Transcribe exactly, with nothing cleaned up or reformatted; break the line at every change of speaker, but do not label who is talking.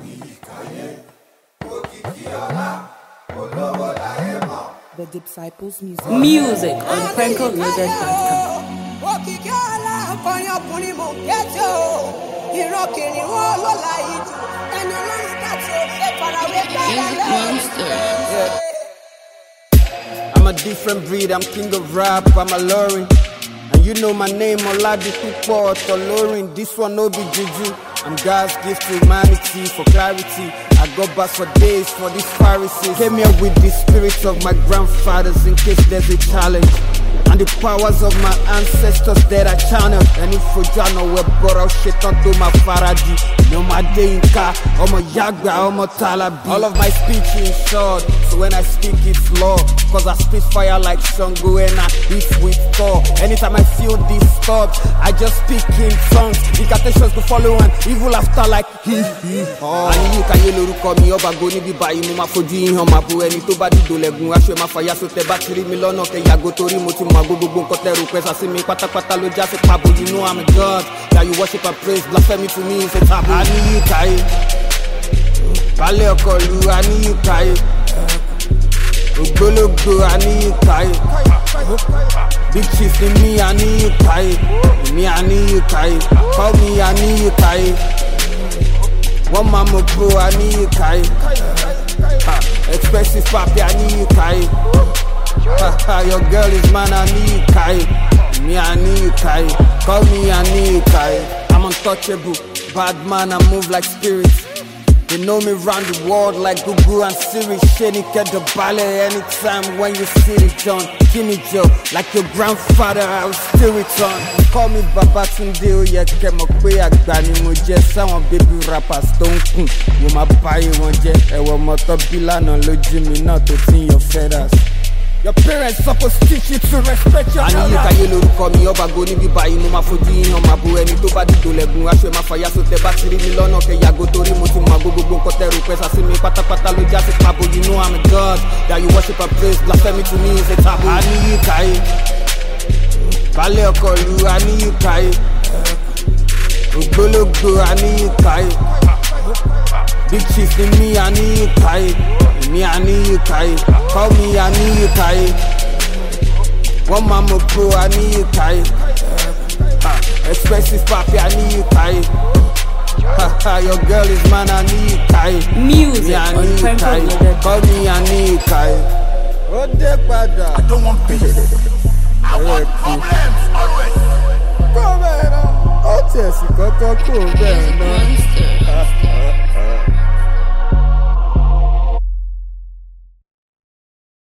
The Disciples Music.
Music on Franco Loaded dot com.
Yeah. I'm a different breed, I'm king of rap, I'm a Lorin. And you know my name, Oladipupo Tolorin. This one no be juju. I'm God's gift to humanity for clarity. I go back for days for these Pharisees. Came here with the spirit of my grandfathers in case there's a challenge. And the powers of my ancestors that I channel. And if you know where borrow shit onto my Faraday. No my day in car, I'm a Yagba, I'm a Talabi. All of my speech is short, so when I speak it's law. Cause I spit fire like Shango and I beat with Thor. Anytime I feel disturbed, I just speak in tongues. Incantations to follow and evil after like he he. Oh, and you can yellow call me up, I go ni buy you my for doing him, my boy, and to body do legun. I show my fire so te battery million of the Yagotori Motim, my go go cotter request. I see me pata pata lo just a pabu, you know I'm a god. Now you worship and praise, blasphemy to me is a taboo. I need you, Kai. Pale Okolu, I need you, Kai. Ogologo, I need you, Kai. Big chief in me, I need you, Kai. Me, I need you, Kai. Call me, I need you, Kai. One mama bro, I need you, Kai. Expressive papi, I need you, Kai. Your girl is man, I need you, Kai. Me, I need you, Kai. Call me, I need you, Kai. I'm untouchable, bad man, I move like spirits. They know me round the world like Google and Siri. Shady get the ballet anytime when you see the John. Gimme Joe, like your grandfather, I will still return. Call me Babatunde, oh yeah, keep my way at Granny Moje. Some baby rappers don't come. You my buy one jet, and one motor bill no lo Jimmy, not to see your feathers. Your parents supposed to teach you to respect your I need you can yellow call me up, I go ni be buy you my for doing on my boy, and to body do legun. I show my fire so te battery million okay, Yagotori Motim, my go go go cotter request. I see me pata pata lo just a pabu, you know I'm a god. That you worship and praise, blasphemy to me is a taboo. I need you, Kai. Pale Okolu, I need you, Kai. Ogologo, I need you, Kai. Big chief in me, I need you, Kai. Me, I need you, Kai. Call me, I need you, Kai. One mama pro, I need you, Kai. uh, Expressive papi, I need you, Kai. Your girl is man, I need you, Kai.
Music
me, I
on
need you, Kai. Call me, I need you, Kai.
I don't want peace. I want problems always.
Come on, oh, yes, you got to go there, man.